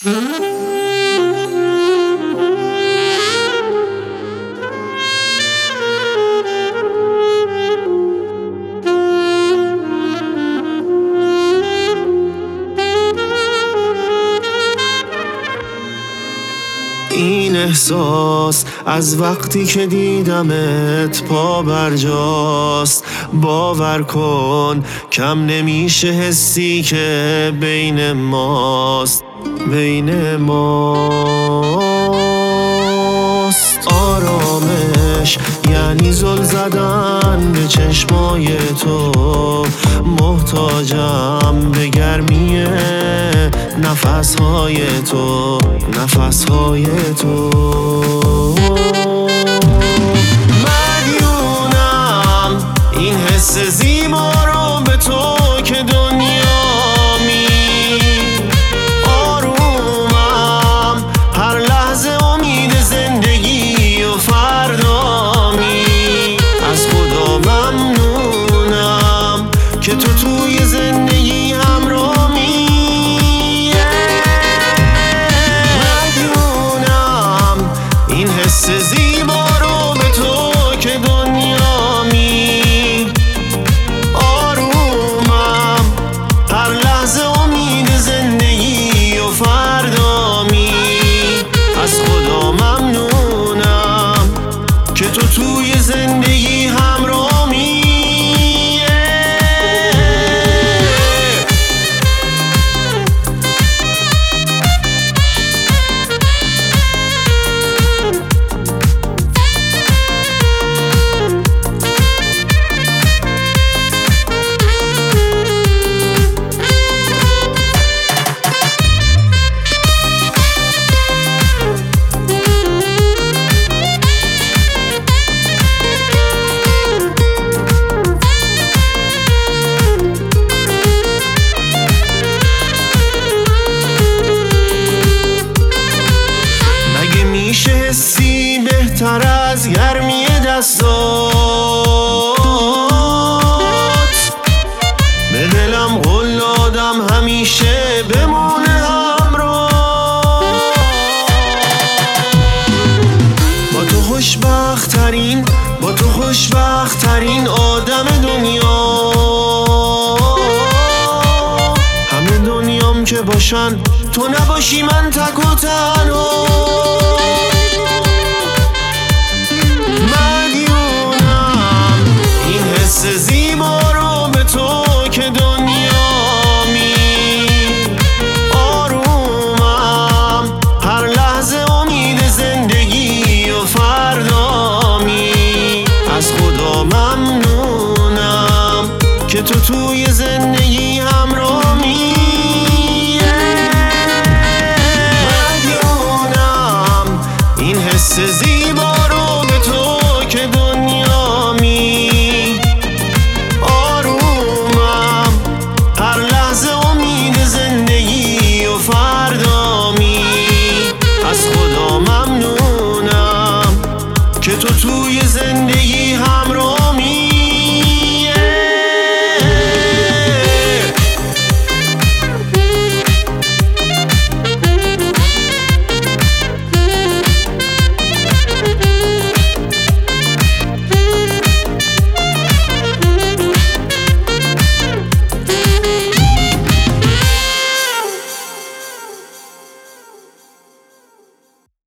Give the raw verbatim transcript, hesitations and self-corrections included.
این احساس از وقتی که دیدمت پا برجاست. باور کن کم نمیشه حسی که بین ماست بین ماست. آرامش یعنی زل زدن به چشمای تو، محتاجم به گرمی نفسهای تو نفسهای تو. مدیونم این حس زیبا رو به تو که دنیامی. آرومم هر لحظه امید زندگی و فردامی. از خدا ممنونم که تو توی زندگی همراهمی. مدیونم این حس زیبا رو به تو که دنیامی. آرومم هر لحظه امید زندگی و فردامی. از خدا ممنونم که تو توی زندگی همراهمی. میشه حسی بهتر از گرمی دستات؟ به دلم قول دادم همیشه بمونه همراه. با تو خوشبخت ترین با تو خوشبخت ترین آدم دنیا. همه دنیام که باشن تو نباشی من تک و تنها.